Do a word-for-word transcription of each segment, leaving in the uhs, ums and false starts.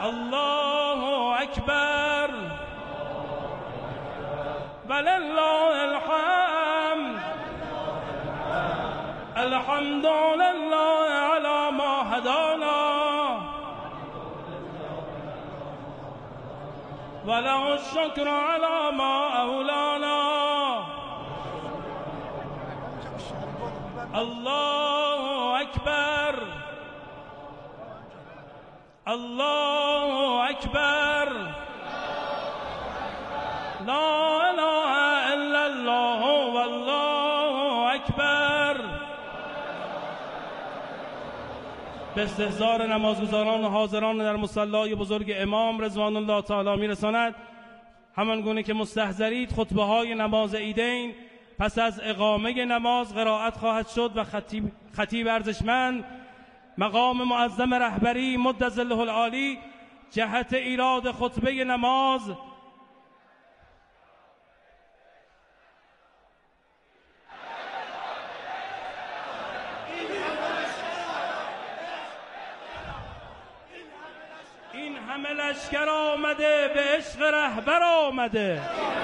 الله اکبر ولله الحمد الحمد لله على ما هدانا وله الشكر على ما اولانا الله اکبر الله اکبر لا اله الا الله والله اکبر. به استحضار نمازگزاران و حاضران در مصلی بزرگ امام رضوان الله تعالی میرساند. همان گونه که مستحضرید خطبه های نماز عیدین پس از اقامه نماز قرائت خواهد شد و خطیب, خطیب ارزشمند مقام معظم رهبری مد ظله العالی جهت ایراد خطبه نماز این همه لشکر آمده به عشق رهبر آمده.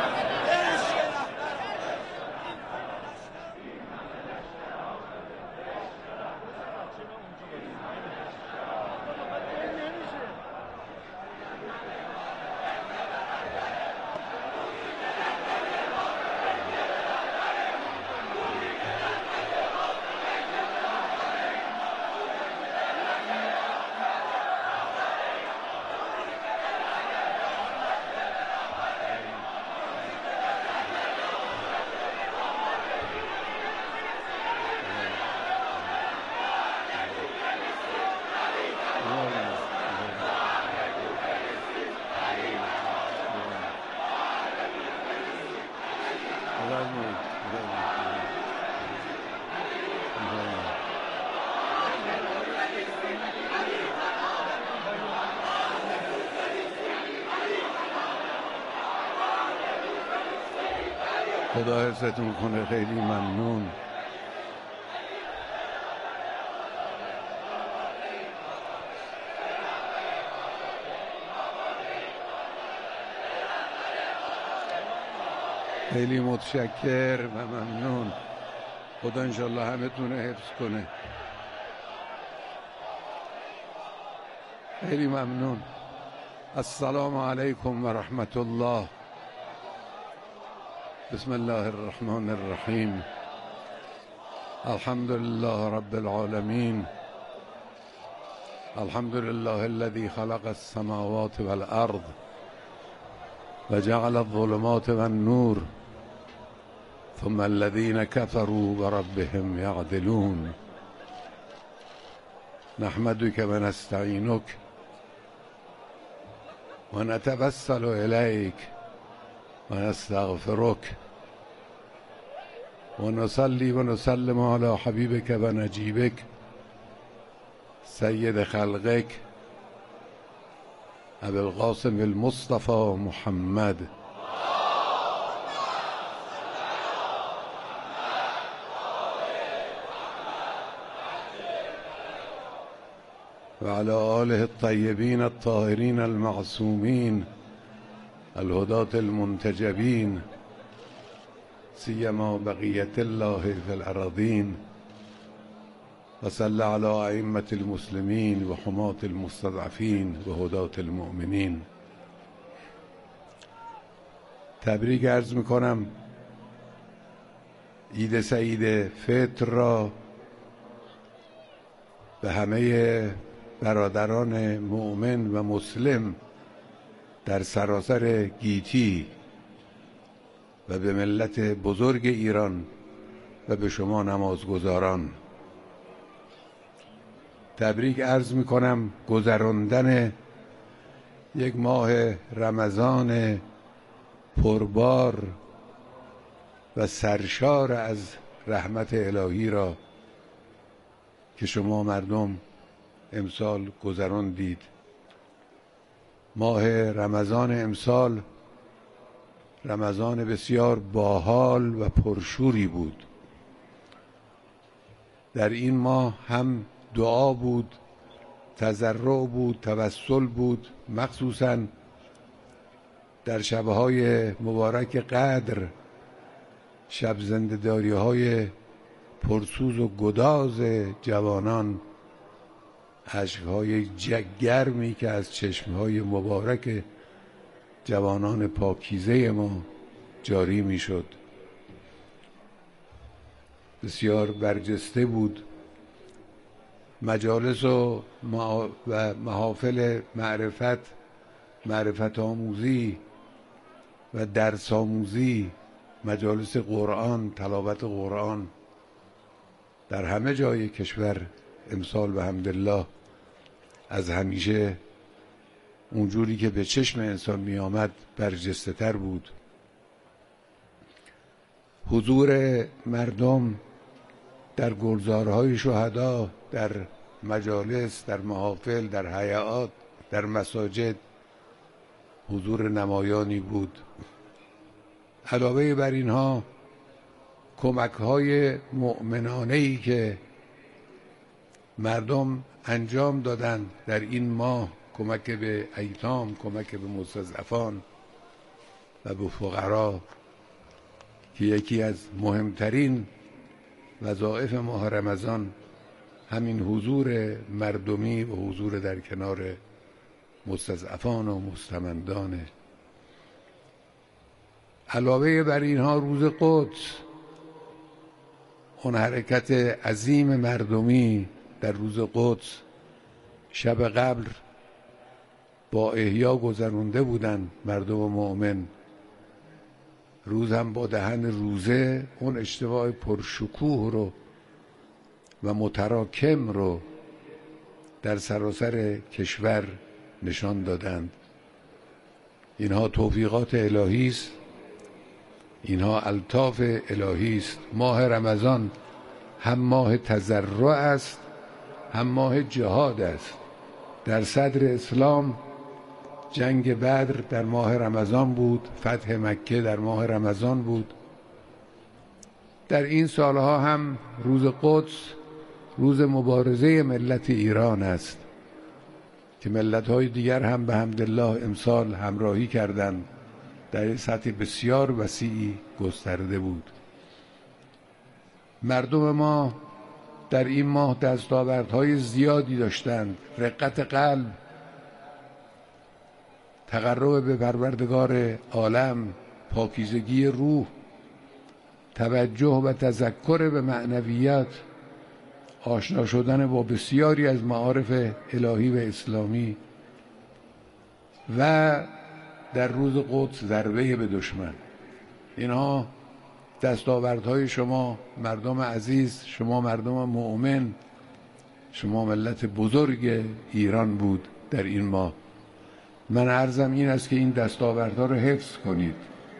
خدا حفظتون کنه. خیلی ممنون. خیلی متشکر و ممنون. خدا انشالله همه تونه حفظ کنه. خیلی ممنون. السلام علیکم و رحمت الله. بسم الله الرحمن الرحیم. الحمد لله رب العالمین. الحمد لله الذي خلق السماوات والارض وجعل الظلمات والنور ثم الذين كفروا بربهم يعدلون. نحمدك ونستعينك ونتوسل إليك ونستغفرك ونصلي ونسلم على حبيبك ونجيبك سيد خلقك أبي القاسم المصطفى محمد وعلى آله الطيبين الطاهرين المعصومين الهداة المنتجبين سيما بقية الله في الأراضين وصلى على أئمة المسلمين وحماة المستضعفين وهداة المؤمنين. تبریک عرض میکنم عید سعید فطر را به همه برادران مؤمن و مسلم در سراسر گیتی و به ملت بزرگ ایران و به شما نمازگزاران. تبریک عرض می کنم گذراندن یک ماه رمضان پربار و سرشار از رحمت الهی را که شما مردم امسال گذراندید. ماه رمضان امسال رمضان بسیار باحال و پرشوری بود. در این ماه هم دعا بود تضرع بود، توسل بود، مخصوصاً در شبهای مبارک قدر، شب زنده‌داری های پرسوز و گداز جوانان، اشک‌های گرمی که از چشمهای مبارک جوانان پاکیزه ما جاری میشد. بسیار برجسته بود. مجالس و محافل معرفت، معرفت آموزی و درس آموزی، مجالس قرآن، تلاوت قرآن در همه جای کشور امسال به حمدالله از همیشه اونجوری که به چشم انسان می آمد برجسته تر بود. حضور مردم در گلزارهای شهدا، در مجالس، در محافل، در حیات، در مساجد حضور نمایانی بود. علاوه بر اینها کمک‌های مؤمنانه‌ای که مردم انجام دادند در این ماه، کمک به ایتام، کمک به مستضعفان و به فقرا، که یکی از مهمترین وظایف ماه رمضان همین حضور مردمی و حضور در کنار مستضعفان و مستمندانه. علاوه بر اینها روز قدس، اون حرکت عظیم مردمی در روز قدس شب قبل با احیا گذرونده بودن مردم مؤمن. روز هم با دهن روزه اون اجتماع پرشکوه رو و متراکم رو در سراسر کشور نشان دادند. اینها توفیقات الهی است، اینها الطاف الهی است. ماه رمضان هم ماه تضرع است، هم ماه جهاد است. در صدر اسلام جنگ بدر در ماه رمضان بود، فتح مکه در ماه رمضان بود. در این سالها هم روز قدس روز مبارزه ملت ایران است که ملت‌های دیگر هم به حمدالله امسال همراهی کردند. در سطح بسیار وسیعی گسترده بود. مردم ما در این ماه دستاوردهای زیادی داشتند. رقت قلب، تقرب به پروردگار عالم، پاکیزگی روح، توجه و تذکر به معنویات، آشنا شدن با بسیاری از معارف الهی و اسلامی و در روز قدس ضربه به دشمن. اینها دستاوردهای شما مردم عزیز، شما مردم مؤمن، شما ملت بزرگ ایران بود در این ماه. من عرضم این است که این دستاوردها رو حفظ کنید.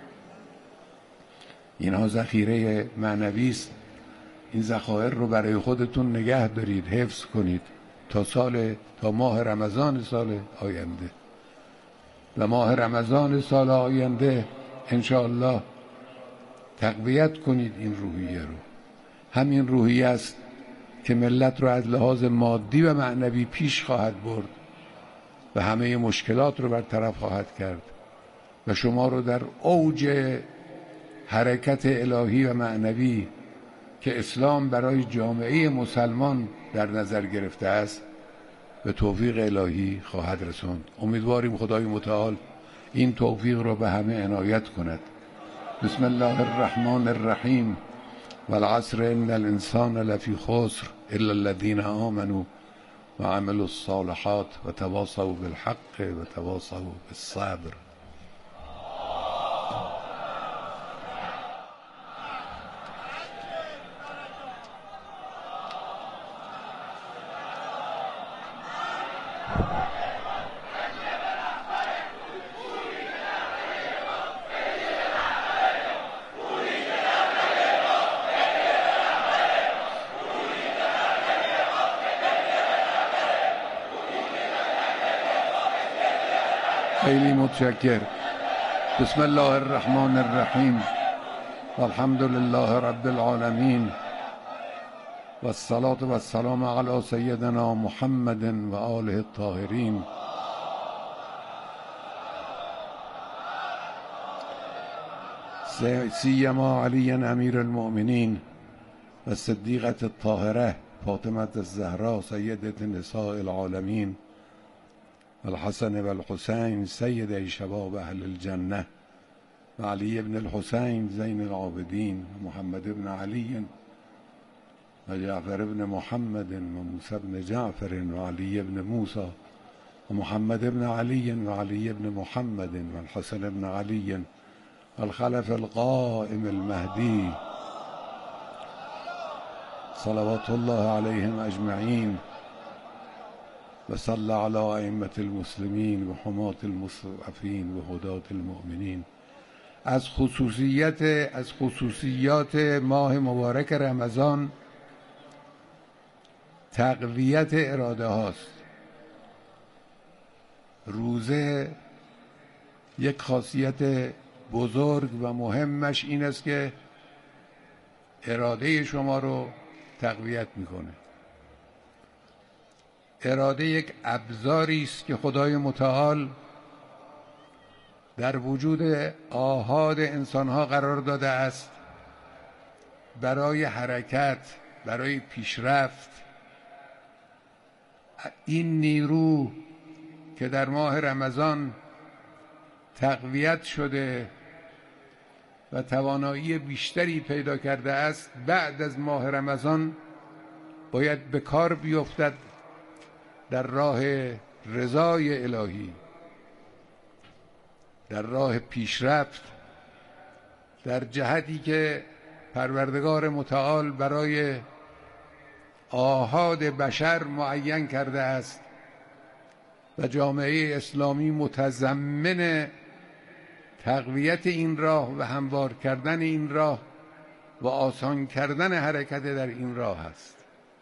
اینها ذخیره معنوی است. این ذخایر رو برای خودتون نگه دارید، حفظ کنید تا سال تا ماه رمضان سال آینده. و ماه رمضان سال آینده انشاءالله تقویت کنید این روحیه رو. همین روحیه است که ملت رو از لحاظ مادی و معنوی پیش خواهد برد و همه مشکلات رو برطرف خواهد کرد و شما رو در اوج حرکت الهی و معنوی که اسلام برای جامعه مسلمان در نظر گرفته است به توفیق الهی خواهد رسوند. امیدواریم خدای متعال این توفیق رو به همه عنایت کند. بسم الله الرحمن الرحیم والعصر ان الانسان لفی خسر الا الذين آمنوا وعملوا الصالحات وتواصوا بالحق وتواصوا بالصبر. خیلی متشکر. بسم الله الرحمن الرحیم والحمد لله رب العالمین و الصلاة و السلام علی سیدنا محمد و آله الطاهرین. سیما علی امیر المؤمنین و صدیقة الطاهره فاطمة الزهراء سیدة نساء العالمین و الحسن و الحسین سید شباب اهل الجنه و علی ابن الحسین زین العابدین و محمد ابن علی و جعفر ابن محمد و موسی ابن جعفر و علی ابن موسی و محمد ابن علی و علی ابن محمد و الحسن ابن علی الخلف القائم المهدی صلوات الله علیهم اجمعین و صلی علی ائمة المسلمین و حماة المستضعفین و هداة المؤمنین. از خصوصیت از خصوصیات ماه مبارک رمضان تقویت اراده هاست. روزه یک خاصیت بزرگ و مهمش این است که اراده شما رو تقویت میکنه. اراده یک ابزاری است که خدای متعال در وجود آحاد انسانها قرار داده است برای حرکت، برای پیشرفت. این نیرو که در ماه رمضان تقویت شده و توانایی بیشتری پیدا کرده است، بعد از ماه رمضان باید به کار بیفتد در راه رضای الهی، در راه پیشرفت، در جهتی که پروردگار متعال برای آحاد بشر معین کرده است و جامعه اسلامی متضمن تقویت این راه و هموار کردن این راه و آسان کردن حرکت در این راه است.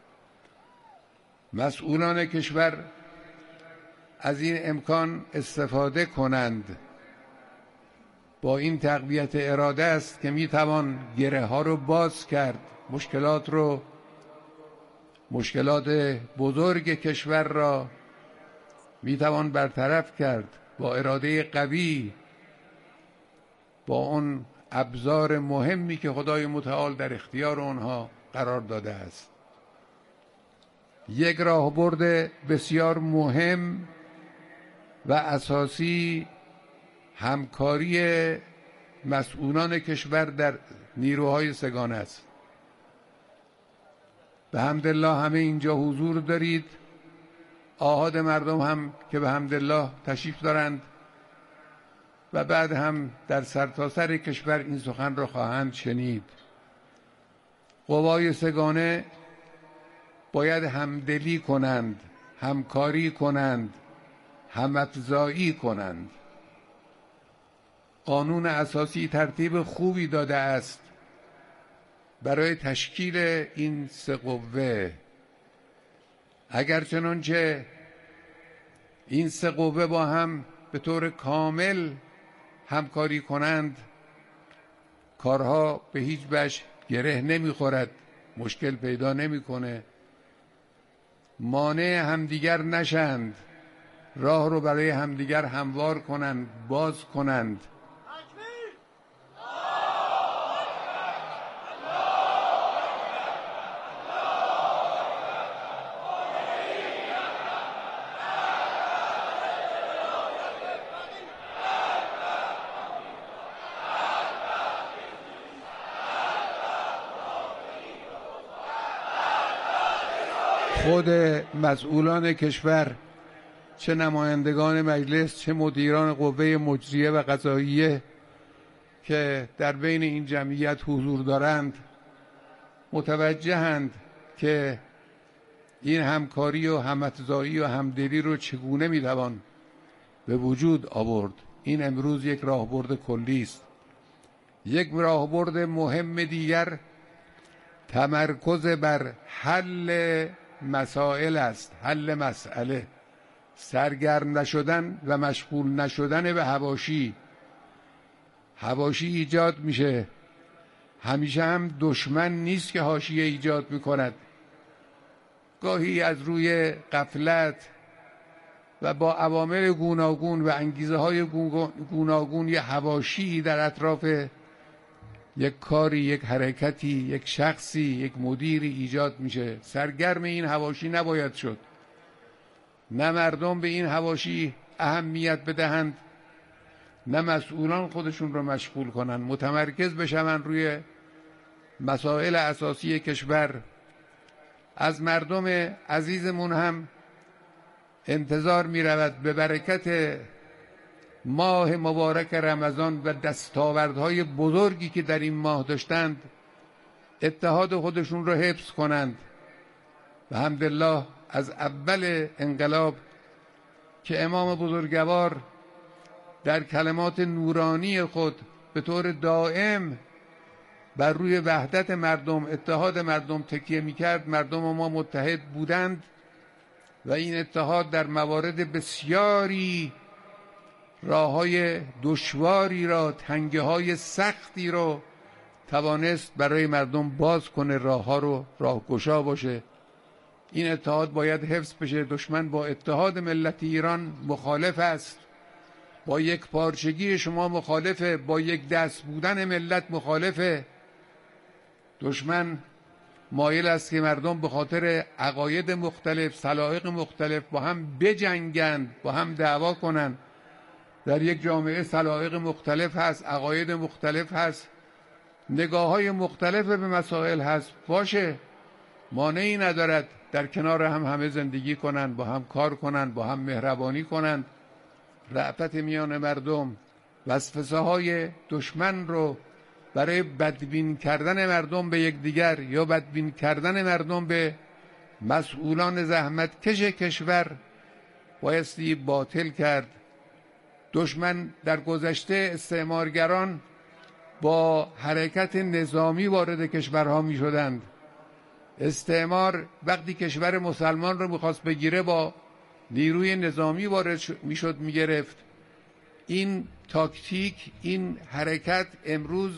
مسئولان کشور از این امکان استفاده کنند. با این تقویت اراده است که میتوان گره ها رو باز کرد، مشکلات رو مشکلات بزرگ کشور را میتوان برطرف کرد. با اراده قوی، با اون ابزار مهمی که خدای متعال در اختیار آنها قرار داده است. یک راهبرد بسیار مهم و اساسی همکاری مسئولان کشور در نیروهای سگانه است. به حمدالله همه اینجا حضور دارید، آحاد مردم هم که به حمدالله تشریف دارند و بعد هم در سرتاسر کشور این سخن را خواهند شنید. قوای سگانه باید همدلی کنند، همکاری کنند، همافزایی کنند. قانون اساسی ترتیب خوبی داده است برای تشکیل این سه قوه. اگر چنانچه این سه قوه با هم به طور کامل همکاری کنند، کارها به هیچ وجه گره نمیخورد، مشکل پیدا نمیکنه، مانع همدیگر نشند، راه رو برای همدیگر هموار کنند، باز کنند. خود مسئولان کشور، چه نمایندگان مجلس، چه مدیران قوه مجریه و قضاییه که در بین این جمعیت حضور دارند، متوجهند که این همکاری و همافزایی و همدلی رو چگونه میتوان به وجود آورد. این امروز یک راهبرد کلی است. یک راهبرد مهم دیگر تمرکز بر حل مسائل است، حل مسئله، سرگرم نشدن و مشغول نشدن به حواشی. حواشی ایجاد میشه، همیشه هم دشمن نیست که حاشیه ایجاد میکند، گاهی از روی غفلت و با عوامل گوناگون و انگیزه های گوناگون یه حواشی در اطراف یک کاری، یک حرکتی، یک شخصی، یک مدیری ایجاد میشه. سرگرم این حواشی نباید شد. نه مردم به این حواشی اهمیت بدهند، نه مسئولان خودشون رو مشغول کنن. متمرکز بشن روی مسائل اساسی کشور. از مردم عزیزمون هم انتظار می رود به برکت ماه مبارک رمضان و دستاوردهای بزرگی که در این ماه داشتند اتحاد خودشون رو حفظ کنند. و الحمدلله از اول انقلاب که امام بزرگوار در کلمات نورانی خود به طور دائم بر روی وحدت مردم، اتحاد مردم تکیه میکرد، مردم ما متحد بودند و این اتحاد در موارد بسیاری راههای دشواری را، تنگه های سختی رو توانست برای مردم باز کنه، راه ها رو راهگشا باشه. این اتحاد باید حفظ بشه. دشمن با اتحاد ملت ایران مخالف است، با یک پارچگی شما مخالفه، با یک دست بودن ملت مخالفه. دشمن مایل است که مردم به خاطر عقاید مختلف، سلایق مختلف با هم بجنگند، با هم دعوا کنند. در یک جامعه سلایق مختلف هست، عقاید مختلف هست، نگاه های مختلف به مسائل هست. باشه، مانعی ندارد در کنار هم همه زندگی کنند، با هم کار کنند، با هم مهربانی کنند. رأفت میان مردم، وسوسه های دشمن رو برای بدبین کردن مردم به یکدیگر یا بدبین کردن مردم به مسئولان زحمتکش کشور بایستی باطل کرد. دشمن در گذشته استعمارگران با حرکت نظامی وارد کشورها می شدند. استعمار وقتی کشور مسلمان رو میخواست بگیره با نیروی نظامی وارد میشد، میگرفت. این تاکتیک، این حرکت امروز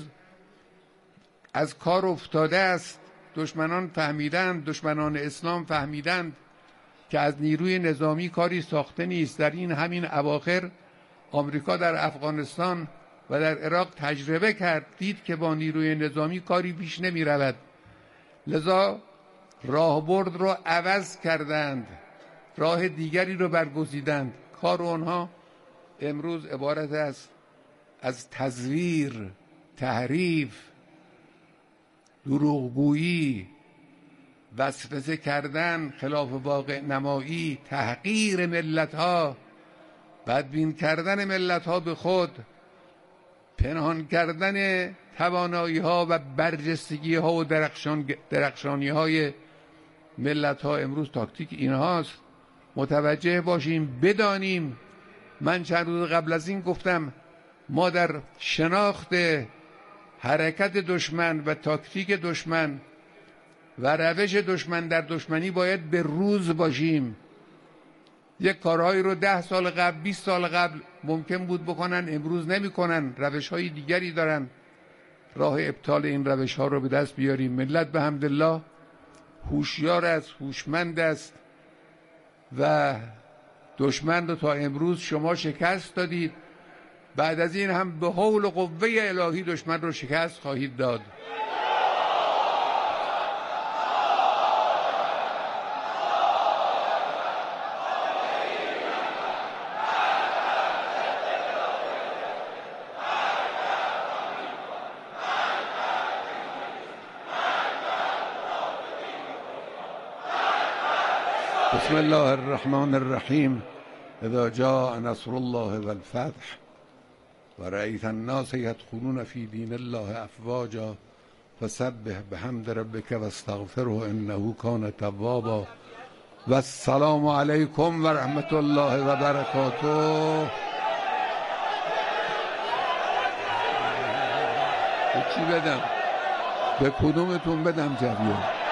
از کار افتاده است. دشمنان فهمیدند، دشمنان اسلام فهمیدند که از نیروی نظامی کاری ساخته نیست. در این همین اواخر آمریکا در افغانستان و در عراق تجربه کرد، دید که با نیروی نظامی کاری پیش نمی رود. لذا راهبرد رو عوض کردند، راه دیگری رو برگزیدند. کار آنها امروز عبارت است از تزویر، تحریف، دروغگویی، وسوسه کردن، خلاف واقع نمایی، تحقیر ملت ها، بدبین کردن ملت ها به خود، پنهان کردن توانایی ها و برجستگی ها و درخشان درخشانی های ملت ها. امروز تاکتیک اینهاست. متوجه باشیم، بدانیم. من چند روز قبل از این گفتم ما در شناخت حرکت دشمن و تاکتیک دشمن و روش دشمن در دشمنی باید به روز باشیم. یک کارهایی رو ده سال قبل، بیست سال قبل ممکن بود بکنن، امروز نمی کنن. روش های دیگری دارن. راه ابطال این روش ها رو به دست بیاریم. ملت به حمدالله هوشیار است، هوشمند است و دشمن رو تا امروز شما شکست دادید. بعد از این هم به حول و قوه الهی دشمن رو شکست خواهید داد. بسم الله الرحمن الرحیم. اذا جاء نصر الله والفتح ورأيت الناس يدخلون في دين الله افواجا فسبح بحمد ربك واستغفره انه كان توابا. والسلام علیکم و رحمت الله و برکاته. به چی بدم؟ به کدومتون بدم جویه؟